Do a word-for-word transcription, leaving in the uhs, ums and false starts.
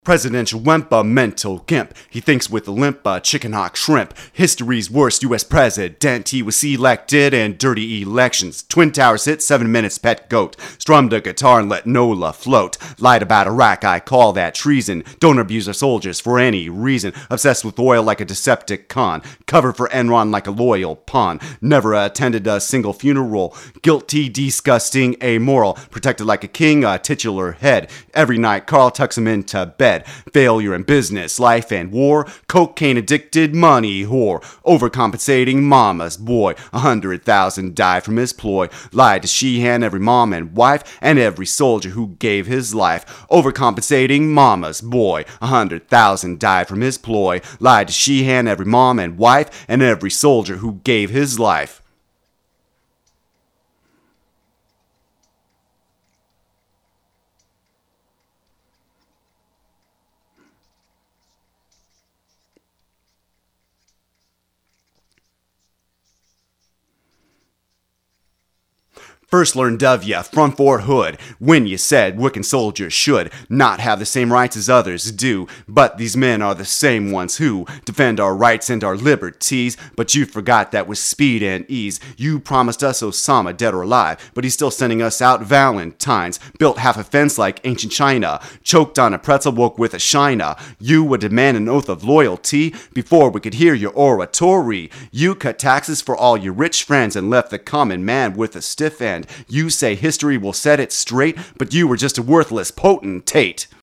Presidential Wempa, mental gimp. He thinks with a limp, uh, chicken hawk shrimp. History's worst U S president. He was elected in dirty elections. Twin Towers hit, seven minutes pet goat. Strummed a guitar and let Nola float. Lied about Iraq, I call that treason. Don't abuse our soldiers for any reason. Obsessed with oil like a Decepticon. Covered for Enron like a loyal pawn. Never attended a single funeral. Guilty, disgusting, amoral. Protected like a king, a titular head. Every night Carl tucks him into bed. Failure in business, life and war. Cocaine addicted, money whore. Overcompensating mama's boy. A hundred thousand died from his ploy. Lied to Sheehan, every mom and wife, and every soldier who gave his life. Overcompensating mama's boy. A hundred thousand died from his ploy. Lied to Sheehan, every mom and wife, and every soldier who gave his life. First learned of ya from Fort Hood, when you said working soldiers should not have the same rights as others do. But these men are the same ones who defend our rights and our liberties. But you forgot that with speed and ease. You promised us Osama dead or alive, but he's still sending us out Valentines. Built half a fence like ancient China. Choked on a pretzel, woke with a shina. You would demand an oath of loyalty before we could hear your oratory. You cut taxes for all your rich friends and left the common man with a stiff end. You say history will set it straight, but you were just a worthless potentate.